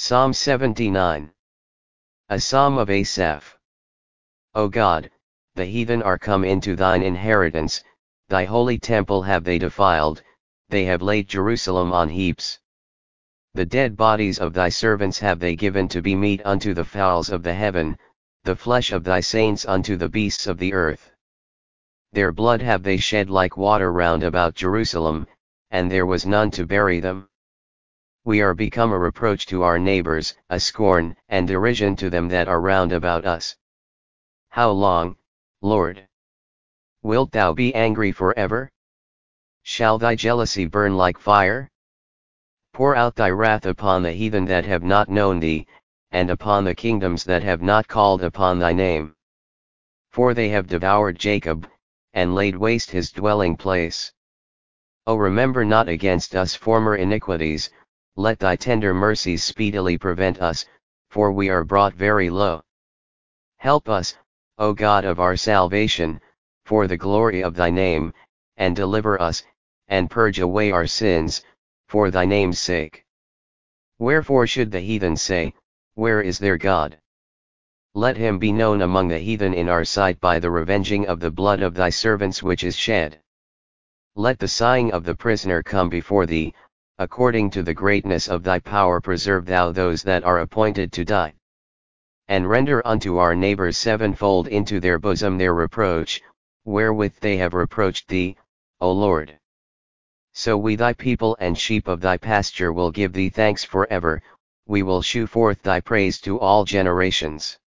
Psalm 79. A Psalm of Asaph. O God, the heathen are come into thine inheritance, thy holy temple have they defiled, they have laid Jerusalem on heaps. The dead bodies of thy servants have they given to be meat unto the fowls of the heaven, the flesh of thy saints unto the beasts of the earth. Their blood have they shed like water round about Jerusalem, and there was none to bury them. We are become a reproach to our neighbors, a scorn and derision to them that are round about us. How long, Lord? Wilt thou be angry forever? Shall thy jealousy burn like fire? Pour out thy wrath upon the heathen that have not known thee, and upon the kingdoms that have not called upon thy name. For they have devoured Jacob, and laid waste his dwelling place. O remember not against us former iniquities, let thy tender mercies speedily prevent us, for we are brought very low. Help us, O God of our salvation, for the glory of thy name, and deliver us, and purge away our sins, for thy name's sake. Wherefore should the heathen say, Where is their God? Let him be known among the heathen in our sight by the revenging of the blood of thy servants which is shed. Let the sighing of the prisoner come before thee, according to the greatness of thy power preserve thou those that are appointed to die. And render unto our neighbors sevenfold into their bosom their reproach, wherewith they have reproached thee, O Lord. So we thy people and sheep of thy pasture will give thee thanks forever, we will shew forth thy praise to all generations.